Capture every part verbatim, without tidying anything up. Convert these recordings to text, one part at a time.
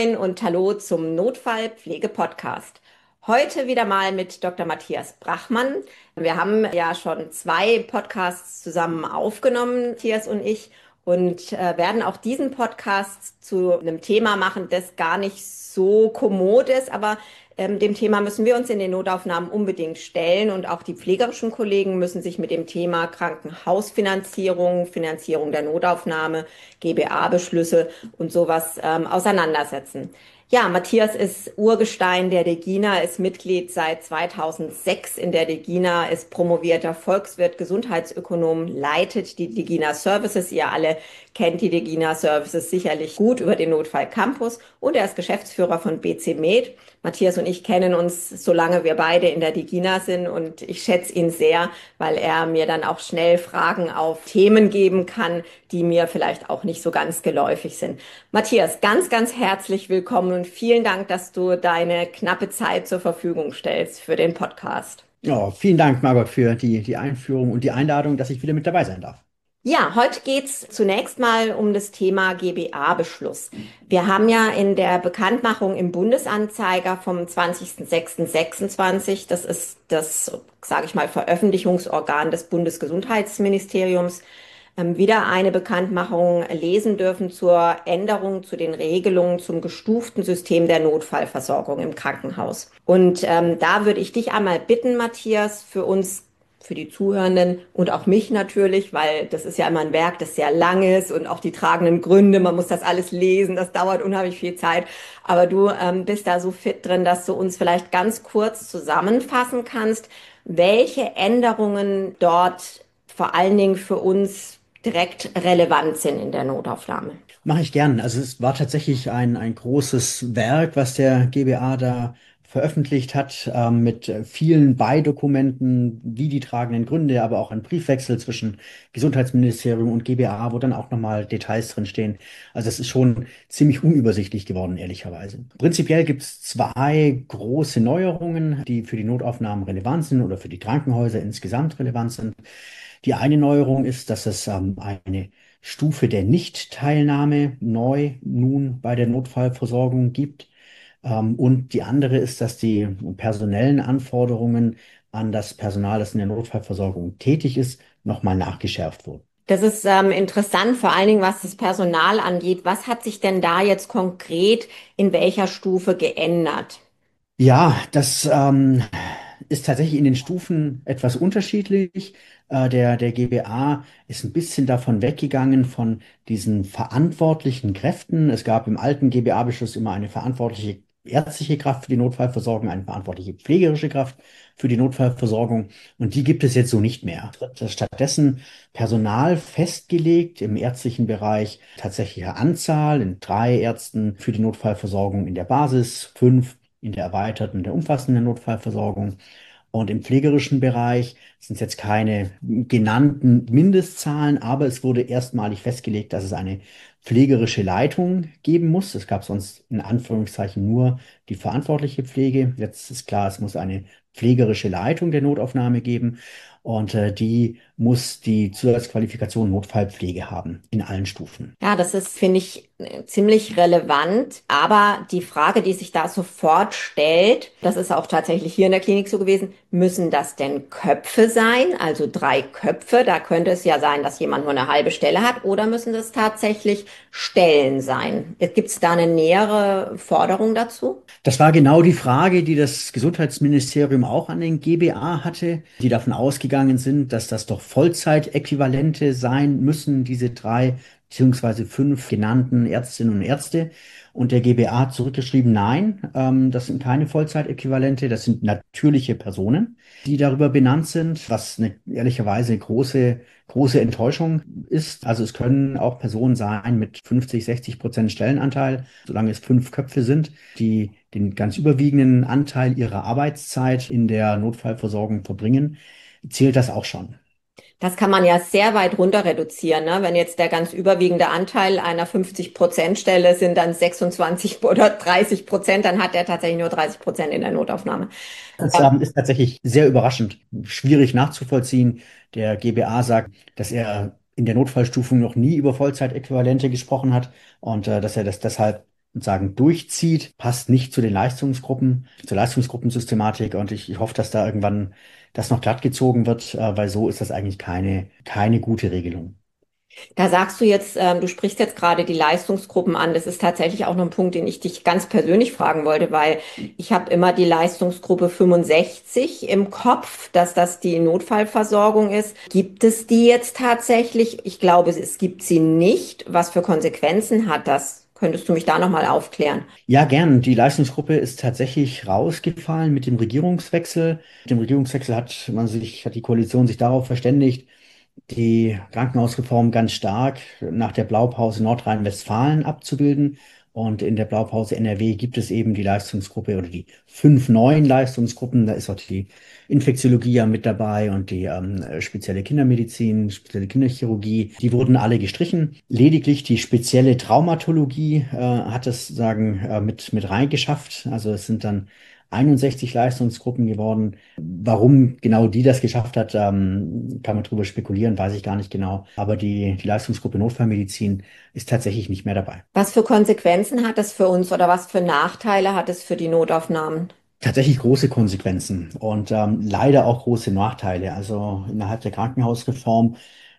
Moin und Hallo zum Notfallpflege-Podcast. Heute wieder mal mit Doktor Matthias Brachmann. Wir haben ja schon zwei Podcasts zusammen aufgenommen, Matthias und ich, und äh, werden auch diesen Podcast zu einem Thema machen, das gar nicht so kommod ist, aber ähm, dem Thema müssen wir uns in den Notaufnahmen unbedingt stellen und auch die pflegerischen Kollegen müssen sich mit dem Thema Krankenhausfinanzierung, Finanzierung der Notaufnahme, G B A-Beschlüsse und sowas ähm, auseinandersetzen. Ja, Matthias ist Urgestein der DEGINA, ist Mitglied seit zweitausendsechs in der DEGINA, ist promovierter Volkswirt, Gesundheitsökonom, leitet die DEGINA Services. Ihr alle kennt die DEGINA Services sicherlich gut über den Notfall Campus und er ist Geschäftsführer von B C Med. Matthias und ich kennen uns, solange wir beide in der DEGINA sind und ich schätze ihn sehr, weil er mir dann auch schnell Fragen auf Themen geben kann, die mir vielleicht auch nicht so ganz geläufig sind. Matthias, ganz, ganz herzlich willkommen und vielen Dank, dass du deine knappe Zeit zur Verfügung stellst für den Podcast. Ja, vielen Dank, Margot, für die, die Einführung und die Einladung, dass ich wieder mit dabei sein darf. Ja, heute geht's zunächst mal um das Thema G B A-Beschluss. Wir haben ja in der Bekanntmachung im Bundesanzeiger vom zwanzigsten sechsten sechsundzwanzig, das ist das, sage ich mal, Veröffentlichungsorgan des Bundesgesundheitsministeriums, ähm, wieder eine Bekanntmachung lesen dürfen zur Änderung zu den Regelungen zum gestuften System der Notfallversorgung im Krankenhaus. Und ähm, da würde ich dich einmal bitten, Matthias, für uns für die Zuhörenden und auch mich natürlich, weil das ist ja immer ein Werk, das sehr lang ist und auch die tragenden Gründe, man muss das alles lesen, das dauert unheimlich viel Zeit. Aber du ähm, bist da so fit drin, dass du uns vielleicht ganz kurz zusammenfassen kannst, welche Änderungen dort vor allen Dingen für uns direkt relevant sind in der Notaufnahme. Mache ich gern. Also es war tatsächlich ein, ein großes Werk, was der G B A da veröffentlicht hat, ähm, mit äh, vielen Beidokumenten, wie die tragenden Gründe, aber auch ein Briefwechsel zwischen Gesundheitsministerium und G B A, wo dann auch nochmal Details drin stehen. Also es ist schon ziemlich unübersichtlich geworden, ehrlicherweise. Prinzipiell gibt es zwei große Neuerungen, die für die Notaufnahmen relevant sind oder für die Krankenhäuser insgesamt relevant sind. Die eine Neuerung ist, dass es ähm, eine Stufe der Nichtteilnahme neu nun bei der Notfallversorgung gibt. Ähm, und die andere ist, dass die personellen Anforderungen an das Personal, das in der Notfallversorgung tätig ist, nochmal nachgeschärft wurden. Das ist ähm, interessant, vor allen Dingen was das Personal angeht. Was hat sich denn da jetzt konkret in welcher Stufe geändert? Ja, das ähm, ist tatsächlich in den Stufen etwas unterschiedlich. Äh, der, der G B A ist ein bisschen davon weggegangen von diesen verantwortlichen Kräften. Es gab im alten G B A-Beschluss immer eine verantwortliche ärztliche Kraft für die Notfallversorgung, eine verantwortliche pflegerische Kraft für die Notfallversorgung. Und die gibt es jetzt so nicht mehr. Es wird stattdessen Personal festgelegt im ärztlichen Bereich, tatsächliche Anzahl in drei Ärzten für die Notfallversorgung in der Basis, fünf in der erweiterten, in der umfassenden Notfallversorgung. Und im pflegerischen Bereich sind es jetzt keine genannten Mindestzahlen, aber es wurde erstmalig festgelegt, dass es eine pflegerische Leitung geben muss. Es gab sonst in Anführungszeichen nur die verantwortliche Pflege. Jetzt ist klar, es muss eine pflegerische Leitung der Notaufnahme geben und äh, die muss die Zusatzqualifikation Notfallpflege haben in allen Stufen. Ja, das ist, finde ich, äh, ziemlich relevant. Aber die Frage, die sich da sofort stellt, das ist auch tatsächlich hier in der Klinik so gewesen, müssen das denn Köpfe sein? Also drei Köpfe? Da könnte es ja sein, dass jemand nur eine halbe Stelle hat. Oder müssen das tatsächlich Stellen sein? Gibt es da eine nähere Forderung dazu? Das war genau die Frage, die das Gesundheitsministerium auch an den G B A hatte, die davon ausgegangen sind, dass das doch Vollzeitäquivalente sein müssen, diese drei beziehungsweise fünf genannten Ärztinnen und Ärzte. Und der G B A hat zurückgeschrieben, nein, ähm, das sind keine Vollzeitäquivalente, das sind natürliche Personen, die darüber benannt sind, was eine, ehrlicherweise eine große, große Enttäuschung ist. Also es können auch Personen sein mit fünfzig, sechzig Prozent Stellenanteil, solange es fünf Köpfe sind, die den ganz überwiegenden Anteil ihrer Arbeitszeit in der Notfallversorgung verbringen, zählt das auch schon. Das kann man ja sehr weit runter reduzieren, ne? Wenn jetzt der ganz überwiegende Anteil einer fünfzig-Prozent-Stelle sind dann sechsundzwanzig oder dreißig Prozent, dann hat er tatsächlich nur dreißig Prozent in der Notaufnahme. Das ähm, ist tatsächlich sehr überraschend, schwierig nachzuvollziehen. Der G B A sagt, dass er in der Notfallstufung noch nie über Vollzeitäquivalente gesprochen hat und äh, dass er das deshalb sagen, durchzieht, passt nicht zu den Leistungsgruppen, zur Leistungsgruppensystematik. Und ich, ich hoffe, dass da irgendwann das noch glatt gezogen wird, äh, weil so ist das eigentlich keine, keine gute Regelung. Da sagst du jetzt, ähm, du sprichst jetzt gerade die Leistungsgruppen an. Das ist tatsächlich auch noch ein Punkt, den ich dich ganz persönlich fragen wollte, weil ich habe immer die Leistungsgruppe fünfundsechzig im Kopf, dass das die Notfallversorgung ist. Gibt es die jetzt tatsächlich? Ich glaube, es gibt sie nicht. Was für Konsequenzen hat das? Könntest du mich da nochmal aufklären? Ja, gern. Die Leistungsgruppe ist tatsächlich rausgefallen mit dem Regierungswechsel. Mit dem Regierungswechsel hat man sich, hat die Koalition sich darauf verständigt, die Krankenhausreform ganz stark nach der Blaupause Nordrhein-Westfalen abzubilden. Und in der Blaupause N R W gibt es eben die Leistungsgruppe oder die fünf neuen Leistungsgruppen. Da ist auch die Infektiologie ja mit dabei und die ähm, spezielle Kindermedizin, spezielle Kinderchirurgie. Die wurden alle gestrichen. Lediglich die spezielle Traumatologie äh, hat es sagen äh, mit mit reingeschafft. Also es sind dann einundsechzig Leistungsgruppen geworden. Warum genau die das geschafft hat, ähm, kann man drüber spekulieren, weiß ich gar nicht genau. Aber die, die Leistungsgruppe Notfallmedizin ist tatsächlich nicht mehr dabei. Was für Konsequenzen hat das für uns oder was für Nachteile hat es für die Notaufnahmen? Tatsächlich große Konsequenzen und ähm, leider auch große Nachteile. Also innerhalb der Krankenhausreform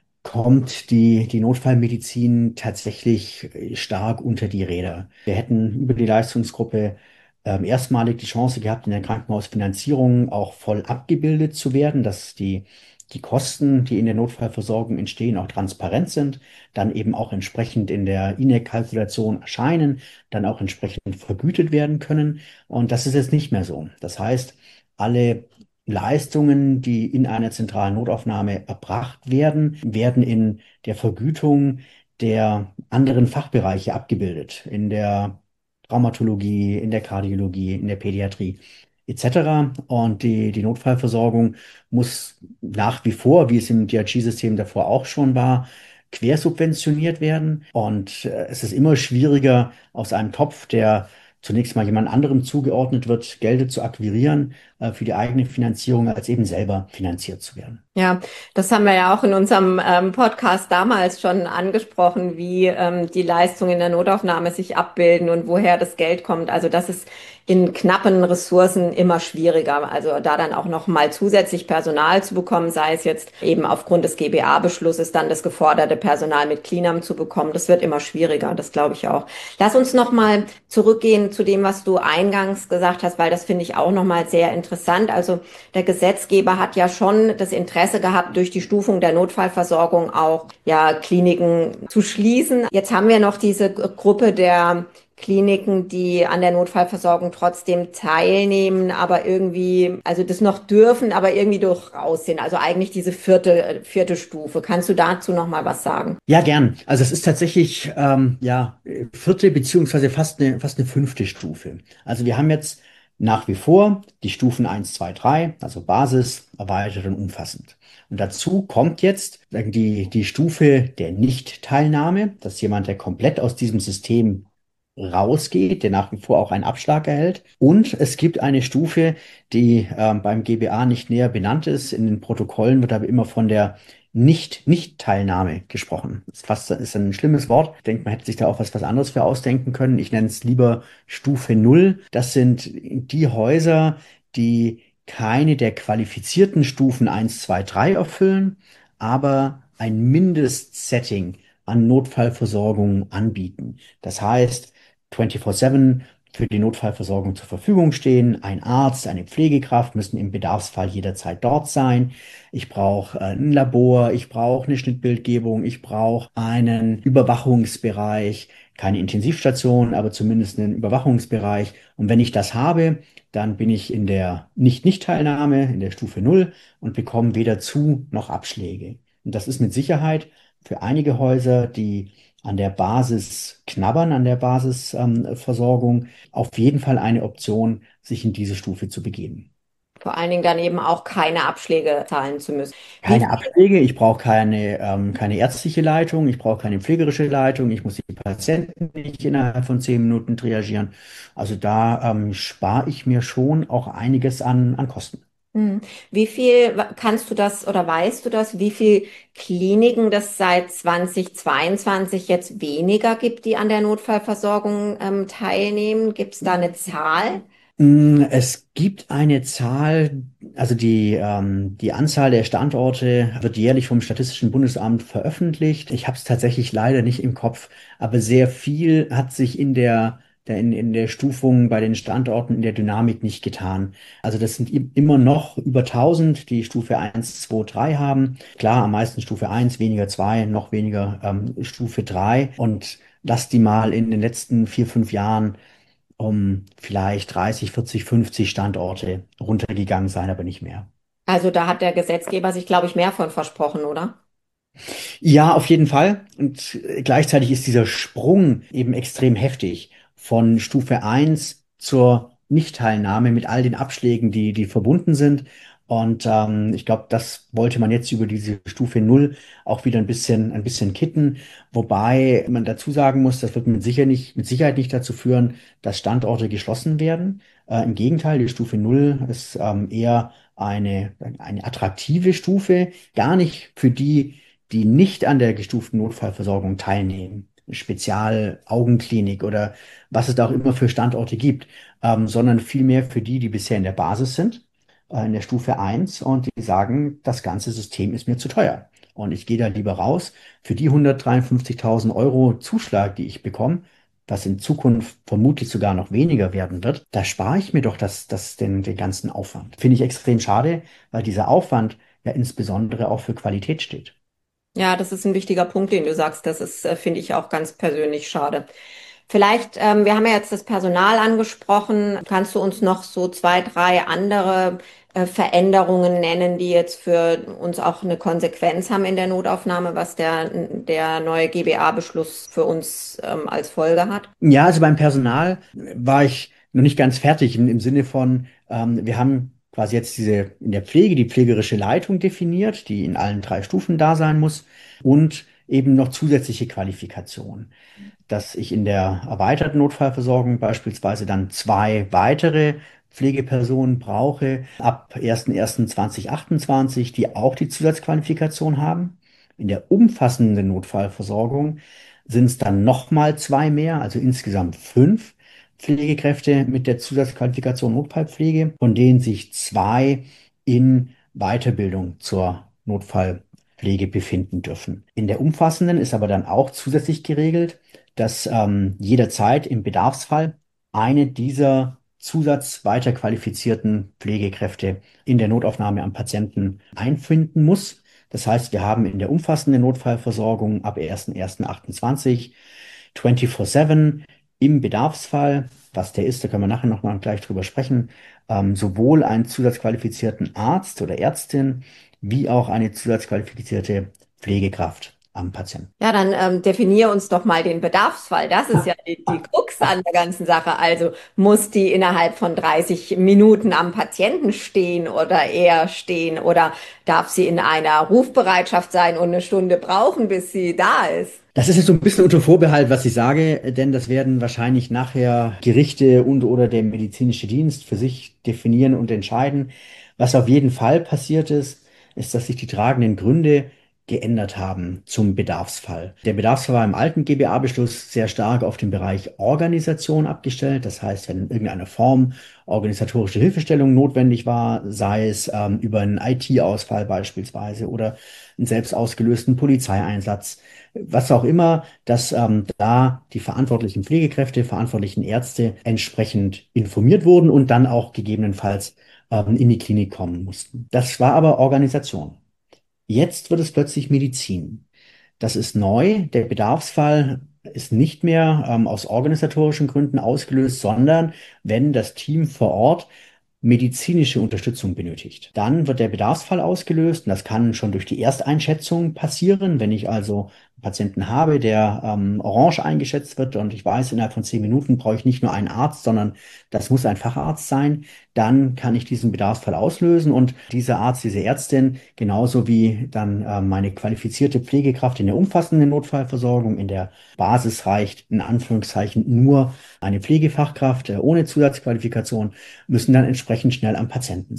kommt die, die Notfallmedizin tatsächlich äh, stark unter die Räder. Wir hätten über die Leistungsgruppe ähm, erstmalig die Chance gehabt, in der Krankenhausfinanzierung auch voll abgebildet zu werden, dass die, die Kosten, die in der Notfallversorgung entstehen, auch transparent sind, dann eben auch entsprechend in der I N E C-Kalkulation erscheinen, dann auch entsprechend vergütet werden können. Und das ist jetzt nicht mehr so. Das heißt, alle Leistungen, die in einer zentralen Notaufnahme erbracht werden, werden in der Vergütung der anderen Fachbereiche abgebildet. In der Traumatologie, in der Kardiologie, in der Pädiatrie et cetera. Und die, die Notfallversorgung muss nach wie vor, wie es im D R G-System davor auch schon war, quersubventioniert werden. Und äh, es ist immer schwieriger, aus einem Topf, der zunächst mal jemand anderem zugeordnet wird, Gelder zu akquirieren äh, für die eigene Finanzierung, als eben selber finanziert zu werden. Ja, das haben wir ja auch in unserem ähm, Podcast damals schon angesprochen, wie ähm, die Leistungen in der Notaufnahme sich abbilden und woher das Geld kommt. Also das ist in knappen Ressourcen immer schwieriger. Also da dann auch noch mal zusätzlich Personal zu bekommen, sei es jetzt eben aufgrund des G B A-Beschlusses dann das geforderte Personal mit CleanAm zu bekommen, das wird immer schwieriger. Das glaube ich auch. Lass uns noch mal zurückgehen zu dem, was du eingangs gesagt hast, weil das finde ich auch noch mal sehr interessant. Also der Gesetzgeber hat ja schon das Interesse gehabt, durch die Stufung der Notfallversorgung auch ja Kliniken zu schließen. Jetzt haben wir noch diese Gruppe der Kliniken, die an der Notfallversorgung trotzdem teilnehmen, aber irgendwie, also das noch dürfen, aber irgendwie durch raus sind. Also eigentlich diese vierte, vierte Stufe. Kannst du dazu noch mal was sagen? Ja, gern. Also es ist tatsächlich ähm, ja vierte beziehungsweise fast eine, fast eine fünfte Stufe. Also wir haben jetzt nach wie vor die Stufen eins, zwei, drei, also Basis, erweitert und umfassend. Und dazu kommt jetzt die, die Stufe der Nichtteilnahme, dass jemand, der komplett aus diesem System rausgeht, der nach wie vor auch einen Abschlag erhält. Und es gibt eine Stufe, die ähm, beim G B A nicht näher benannt ist. In den Protokollen wird aber immer von der Nicht-Nicht-Teilnahme gesprochen. Das ist fast ist ein schlimmes Wort. Ich denke, man hätte sich da auch was, was anderes für ausdenken können. Ich nenne es lieber Stufe Null. Das sind die Häuser, die keine der qualifizierten Stufen eins, zwei, drei erfüllen, aber ein Mindestsetting an Notfallversorgung anbieten. Das heißt, vierundzwanzig sieben für die Notfallversorgung zur Verfügung stehen. Ein Arzt, eine Pflegekraft müssen im Bedarfsfall jederzeit dort sein. Ich brauche äh, ein Labor, ich brauche eine Schnittbildgebung, ich brauche einen Überwachungsbereich, keine Intensivstation, aber zumindest einen Überwachungsbereich. Und wenn ich das habe, dann bin ich in der Nicht-Nicht-Teilnahme, in der Stufe Null und bekomme weder Zu- noch Abschläge. Und das ist mit Sicherheit für einige Häuser, die an der Basis knabbern, an der Basisversorgung, auf jeden Fall eine Option, sich in diese Stufe zu begeben. Vor allen Dingen dann eben auch keine Abschläge zahlen zu müssen. Wie Keine Abschläge, ich brauche keine, ähm, keine ärztliche Leitung, ich brauche keine pflegerische Leitung, ich muss die Patienten nicht innerhalb von zehn Minuten triagieren. Also da ähm, spare ich mir schon auch einiges an, an Kosten. Hm. Wie viel wa- kannst du das oder weißt du das, wie viel Kliniken das seit zwanzig zweiundzwanzig jetzt weniger gibt, die an der Notfallversorgung ähm, teilnehmen? Gibt es da eine Zahl? Mm, Es gibt eine Zahl, also die, ähm, die Anzahl der Standorte wird jährlich vom Statistischen Bundesamt veröffentlicht. Ich habe es tatsächlich leider nicht im Kopf, aber sehr viel hat sich in der, der in, in der Stufung bei den Standorten in der Dynamik nicht getan. Also das sind im- immer noch über tausend, die Stufe eins, zwei, drei haben. Klar, am meisten Stufe eins, weniger zwei, noch weniger ähm, Stufe drei. Und lass die mal in den letzten vier, fünf Jahren um vielleicht dreißig, vierzig, fünfzig Standorte runtergegangen sein, aber nicht mehr. Also da hat der Gesetzgeber sich, glaube ich, mehr von versprochen, oder? Ja, auf jeden Fall. Und äh, gleichzeitig ist dieser Sprung eben extrem heftig von Stufe eins zur Nichtteilnahme mit all den Abschlägen, die, die verbunden sind. Und ähm, ich glaube, das wollte man jetzt über diese Stufe null auch wieder ein bisschen, ein bisschen kitten. Wobei man dazu sagen muss, das wird mit sicher nicht, mit Sicherheit nicht dazu führen, dass Standorte geschlossen werden. Äh, im Gegenteil, die Stufe null ist ähm, eher eine, eine attraktive Stufe, gar nicht für die, die nicht an der gestuften Notfallversorgung teilnehmen, Spezialaugenklinik oder was es da auch immer für Standorte gibt, ähm, sondern vielmehr für die, die bisher in der Basis sind, äh, in der Stufe eins und die sagen, das ganze System ist mir zu teuer. Und ich gehe da lieber raus. Für die hundertdreiundfünfzigtausend Euro Zuschlag, die ich bekomme, was in Zukunft vermutlich sogar noch weniger werden wird, da spare ich mir doch das, das, den, den ganzen Aufwand. Finde ich extrem schade, weil dieser Aufwand ja insbesondere auch für Qualität steht. Ja, das ist ein wichtiger Punkt, den du sagst. Das ist, äh, finde ich auch ganz persönlich schade. Vielleicht, ähm, wir haben ja jetzt das Personal angesprochen. Kannst du uns noch so zwei, drei andere äh, Veränderungen nennen, die jetzt für uns auch eine Konsequenz haben in der Notaufnahme, was der, der neue G B A-Beschluss für uns ähm, als Folge hat? Ja, also beim Personal war ich noch nicht ganz fertig im, im Sinne von, ähm, wir haben quasi jetzt diese in der Pflege die pflegerische Leitung definiert, die in allen drei Stufen da sein muss und eben noch zusätzliche Qualifikationen, dass ich in der erweiterten Notfallversorgung beispielsweise dann zwei weitere Pflegepersonen brauche ab erster erster zweitausendachtundzwanzig, die auch die Zusatzqualifikation haben. In der umfassenden Notfallversorgung sind es dann nochmal zwei mehr, also insgesamt fünf Pflegekräfte mit der Zusatzqualifikation Notfallpflege, von denen sich zwei in Weiterbildung zur Notfallpflege befinden dürfen. In der umfassenden ist aber dann auch zusätzlich geregelt, dass ähm, jederzeit im Bedarfsfall eine dieser Zusatz weiter qualifizierten Pflegekräfte in der Notaufnahme am Patienten einfinden muss. Das heißt, wir haben in der umfassenden Notfallversorgung ab erster erster achtundzwanzig vierundzwanzig sieben im Bedarfsfall, was der ist, da können wir nachher nochmal gleich drüber sprechen, ähm, sowohl einen zusatzqualifizierten Arzt oder Ärztin wie auch eine zusatzqualifizierte Pflegekraft am Patienten. Ja, dann ähm, definier uns doch mal den Bedarfsfall. Das ist ja die, die Krux an der ganzen Sache. Also muss die innerhalb von dreißig Minuten am Patienten stehen oder eher stehen oder darf sie in einer Rufbereitschaft sein und eine Stunde brauchen, bis sie da ist? Das ist jetzt so ein bisschen unter Vorbehalt, was ich sage, denn das werden wahrscheinlich nachher Gerichte und oder der medizinische Dienst für sich definieren und entscheiden. Was auf jeden Fall passiert ist, ist, dass sich die tragenden Gründe geändert haben zum Bedarfsfall. Der Bedarfsfall war im alten G B A-Beschluss sehr stark auf den Bereich Organisation abgestellt. Das heißt, wenn in irgendeiner Form organisatorische Hilfestellung notwendig war, sei es ähm, über einen I T-Ausfall beispielsweise oder einen selbst ausgelösten Polizeieinsatz, was auch immer, dass ähm, da die verantwortlichen Pflegekräfte, verantwortlichen Ärzte entsprechend informiert wurden und dann auch gegebenenfalls ähm, in die Klinik kommen mussten. Das war aber Organisation. Jetzt wird es plötzlich Medizin. Das ist neu. Der Bedarfsfall ist nicht mehr ähm, aus organisatorischen Gründen ausgelöst, sondern wenn das Team vor Ort medizinische Unterstützung benötigt. Dann wird der Bedarfsfall ausgelöst und das kann schon durch die Ersteinschätzung passieren. Wenn ich also einen Patienten habe, der ähm, orange eingeschätzt wird und ich weiß, innerhalb von zehn Minuten brauche ich nicht nur einen Arzt, sondern das muss ein Facharzt sein, dann kann ich diesen Bedarfsfall auslösen und dieser Arzt, diese Ärztin, genauso wie dann äh, meine qualifizierte Pflegekraft in der umfassenden Notfallversorgung, in der Basis reicht in Anführungszeichen nur eine Pflegefachkraft äh, ohne Zusatzqualifikation, müssen dann entsprechend schnell am Patienten sein.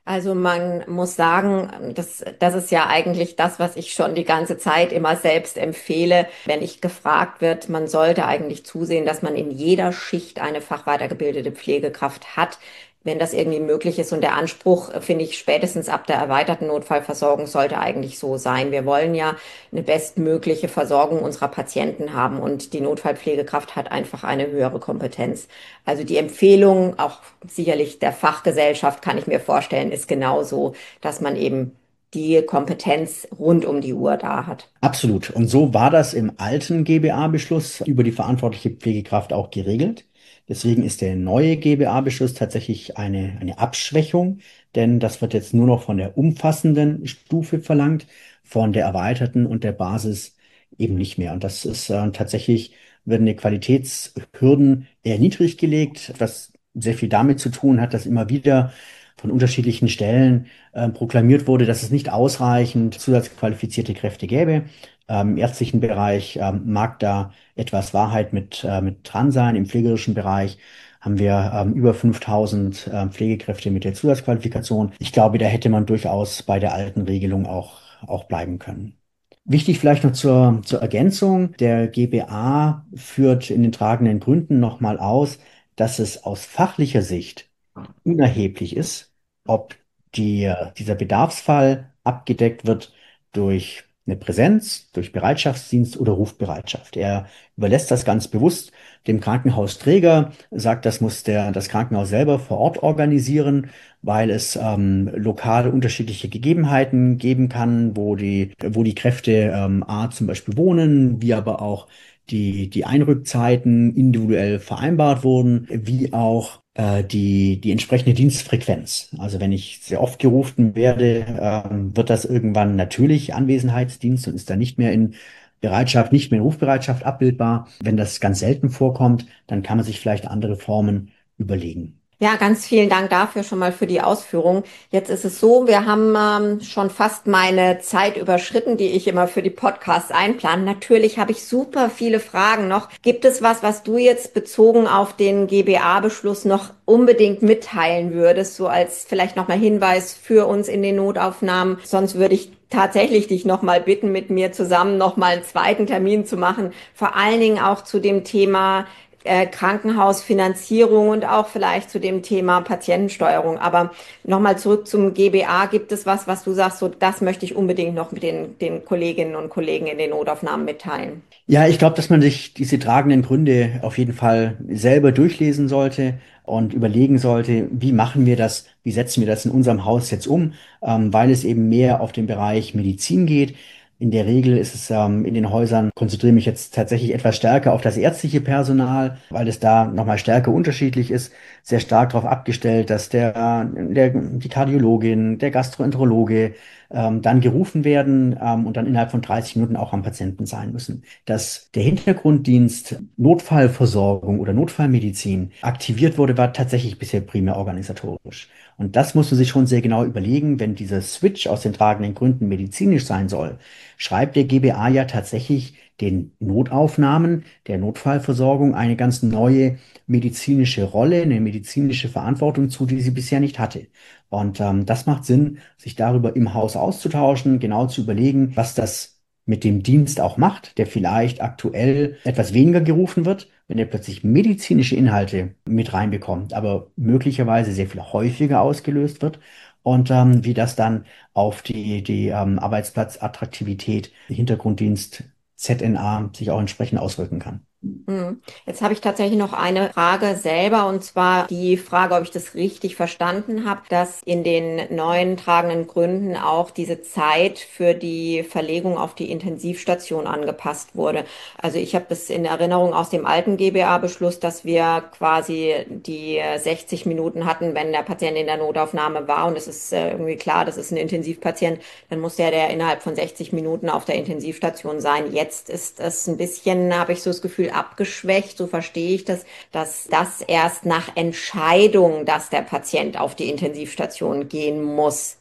Also man muss sagen, das, das ist ja eigentlich das, was ich schon die ganze Zeit immer selbst empfehle. Wenn ich gefragt wird, man sollte eigentlich zusehen, dass man in jeder Schicht eine fachweitergebildete Pflegekraft hat. Wenn das irgendwie möglich ist. Und der Anspruch, äh, finde ich, spätestens ab der erweiterten Notfallversorgung sollte eigentlich so sein. Wir wollen ja eine bestmögliche Versorgung unserer Patienten haben und die Notfallpflegekraft hat einfach eine höhere Kompetenz. Also die Empfehlung, auch sicherlich der Fachgesellschaft, kann ich mir vorstellen, ist genauso, dass man eben die Kompetenz rund um die Uhr da hat. Absolut. Und so war das im alten G B A-Beschluss über die verantwortliche Pflegekraft auch geregelt. Deswegen ist der neue G B A-Beschluss tatsächlich eine, eine Abschwächung, denn das wird jetzt nur noch von der umfassenden Stufe verlangt, von der erweiterten und der Basis eben nicht mehr. Und das ist äh, tatsächlich, werden die Qualitätshürden eher niedrig gelegt, was sehr viel damit zu tun hat, dass immer wieder von unterschiedlichen Stellen äh, proklamiert wurde, dass es nicht ausreichend zusatzqualifizierte Kräfte gäbe. Ähm, Im ärztlichen Bereich ähm, mag da etwas Wahrheit mit, äh, mit dran sein. Im pflegerischen Bereich haben wir ähm, über fünftausend äh, Pflegekräfte mit der Zusatzqualifikation. Ich glaube, da hätte man durchaus bei der alten Regelung auch, auch bleiben können. Wichtig vielleicht noch zur, zur Ergänzung. Der G B A führt in den tragenden Gründen nochmal aus, dass es aus fachlicher Sicht unerheblich ist, ob die, dieser Bedarfsfall abgedeckt wird durch eine Präsenz, durch Bereitschaftsdienst oder Rufbereitschaft. Er überlässt das ganz bewusst dem Krankenhausträger, sagt, das muss der, das Krankenhaus selber vor Ort organisieren, weil es ähm, lokal unterschiedliche Gegebenheiten geben kann, wo die, wo die Kräfte ähm, A zum Beispiel wohnen, wie aber auch die, die Einrückzeiten individuell vereinbart wurden, wie auch äh, die, die entsprechende Dienstfrequenz. Also wenn ich sehr oft gerufen werde, ähm, wird das irgendwann natürlich Anwesenheitsdienst und ist dann nicht mehr in Bereitschaft, nicht mehr in Rufbereitschaft abbildbar. Wenn das ganz selten vorkommt, dann kann man sich vielleicht andere Formen überlegen. Ja, ganz vielen Dank dafür schon mal für die Ausführung. Jetzt ist es so, wir haben ähm, schon fast meine Zeit überschritten, die ich immer für die Podcasts einplane. Natürlich habe ich super viele Fragen noch. Gibt es was, was du jetzt bezogen auf den G B A-Beschluss noch unbedingt mitteilen würdest, so als vielleicht nochmal Hinweis für uns in den Notaufnahmen? Sonst würde ich tatsächlich dich nochmal bitten, mit mir zusammen nochmal einen zweiten Termin zu machen. Vor allen Dingen auch zu dem Thema äh, Krankenhausfinanzierung und auch vielleicht zu dem Thema Patientensteuerung. Aber nochmal zurück zum G B A. Gibt es was, was du sagst, so das möchte ich unbedingt noch mit den, den Kolleginnen und Kollegen in den Notaufnahmen mitteilen? Ja, ich glaube, dass man sich diese tragenden Gründe auf jeden Fall selber durchlesen sollte und überlegen sollte, wie machen wir das, wie setzen wir das in unserem Haus jetzt um, ähm, weil es eben mehr auf den Bereich Medizin geht. In der Regel ist es ähm, in den Häusern, konzentriere mich jetzt tatsächlich etwas stärker auf das ärztliche Personal, weil es da nochmal stärker unterschiedlich ist, sehr stark darauf abgestellt, dass der, der, die Kardiologin, der Gastroenterologe ähm, dann gerufen werden ähm, und dann innerhalb von dreißig Minuten auch am Patienten sein müssen. Dass der Hintergrunddienst Notfallversorgung oder Notfallmedizin aktiviert wurde, war tatsächlich bisher primär organisatorisch. Und das muss man sich schon sehr genau überlegen, wenn dieser Switch aus den tragenden Gründen medizinisch sein soll, schreibt der G B A ja tatsächlich den Notaufnahmen, der Notfallversorgung eine ganz neue medizinische Rolle, eine medizinische Verantwortung zu, die sie bisher nicht hatte. Und ähm, das macht Sinn, sich darüber im Haus auszutauschen, genau zu überlegen, was das mit dem Dienst auch macht, der vielleicht aktuell etwas weniger gerufen wird, wenn er plötzlich medizinische Inhalte mit reinbekommt, aber möglicherweise sehr viel häufiger ausgelöst wird und ähm, wie das dann auf die, die ähm, Arbeitsplatzattraktivität, Hintergrunddienst, Z N A sich auch entsprechend auswirken kann. Hm. Jetzt habe ich tatsächlich noch eine Frage selber und zwar die Frage, ob ich das richtig verstanden habe, dass in den neuen tragenden Gründen auch diese Zeit für die Verlegung auf die Intensivstation angepasst wurde. Also ich habe das in Erinnerung aus dem alten G B A-Beschluss, dass wir quasi die sechzig Minuten hatten, wenn der Patient in der Notaufnahme war und es ist äh, irgendwie klar, das ist ein Intensivpatient, dann muss der, der innerhalb von sechzig Minuten auf der Intensivstation sein. Jetzt ist es ein bisschen, habe ich so das Gefühl, abgeschwächt, so verstehe ich das, dass das erst nach Entscheidung, dass der Patient auf die Intensivstation gehen muss,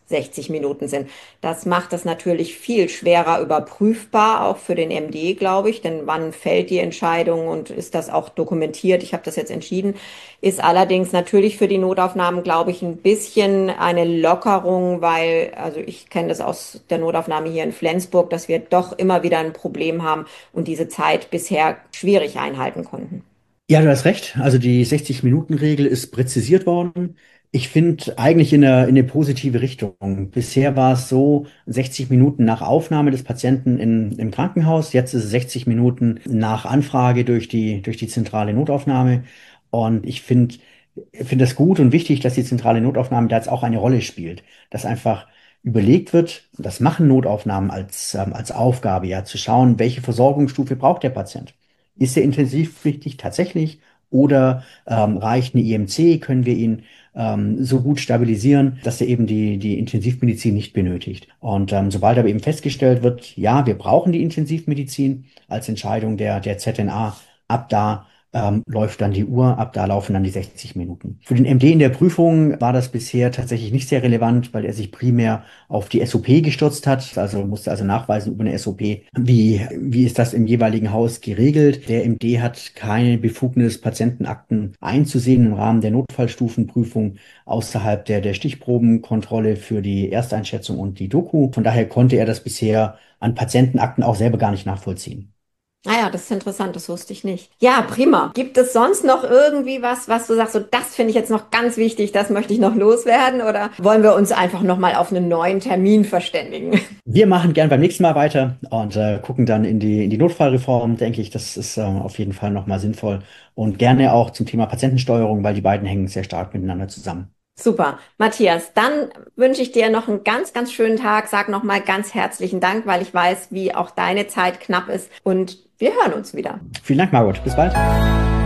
sechzig Minuten sind. Das macht es natürlich viel schwerer überprüfbar, auch für den M D, glaube ich, denn wann fällt die Entscheidung und ist das auch dokumentiert? Ich habe das jetzt entschieden. Ist allerdings natürlich für die Notaufnahmen, glaube ich, ein bisschen eine Lockerung, weil, also ich kenne das aus der Notaufnahme hier in Flensburg, dass wir doch immer wieder ein Problem haben und diese Zeit bisher schwierig einhalten konnten. Ja, du hast recht. Also die sechzig-Minuten-Regel ist präzisiert worden. Ich finde eigentlich in eine, in eine positive Richtung. Bisher war es so, sechzig Minuten nach Aufnahme des Patienten in, im Krankenhaus. Jetzt ist es sechzig Minuten nach Anfrage durch die, durch die zentrale Notaufnahme. Und ich finde, finde es gut und wichtig, dass die zentrale Notaufnahme da jetzt auch eine Rolle spielt. Dass einfach überlegt wird, das machen Notaufnahmen als, ähm, als Aufgabe, ja, zu schauen, welche Versorgungsstufe braucht der Patient. Ist er intensivpflichtig tatsächlich oder ähm, reicht eine I M C? Können wir ihn ähm, so gut stabilisieren, dass er eben die, die Intensivmedizin nicht benötigt? Und ähm, sobald aber eben festgestellt wird, ja, wir brauchen die Intensivmedizin als Entscheidung der, der Z N A, ab da ähm, läuft dann die Uhr, ab da laufen dann die sechzig Minuten. Für den M D in der Prüfung war das bisher tatsächlich nicht sehr relevant, weil er sich primär auf die S O P gestürzt hat, also musste also nachweisen über eine S O P, wie, wie ist das im jeweiligen Haus geregelt. Der M D hat keine Befugnis, Patientenakten einzusehen im Rahmen der Notfallstufenprüfung außerhalb der, der Stichprobenkontrolle für die Ersteinschätzung und die Doku. Von daher konnte er das bisher an Patientenakten auch selber gar nicht nachvollziehen. Ah ja, das ist interessant, das wusste ich nicht. Ja, prima. Gibt es sonst noch irgendwie was, was du sagst, so das finde ich jetzt noch ganz wichtig, das möchte ich noch loswerden? Oder wollen wir uns einfach nochmal auf einen neuen Termin verständigen? Wir machen gern beim nächsten Mal weiter und äh, gucken dann in die, in die Notfallreform, denke ich. Das ist äh, auf jeden Fall nochmal sinnvoll. Und gerne auch zum Thema Patientensteuerung, weil die beiden hängen sehr stark miteinander zusammen. Super. Matthias, dann wünsche ich dir noch einen ganz, ganz schönen Tag. Sag nochmal ganz herzlichen Dank, weil ich weiß, wie auch deine Zeit knapp ist. Und wir hören uns wieder. Vielen Dank, Margot. Bis bald.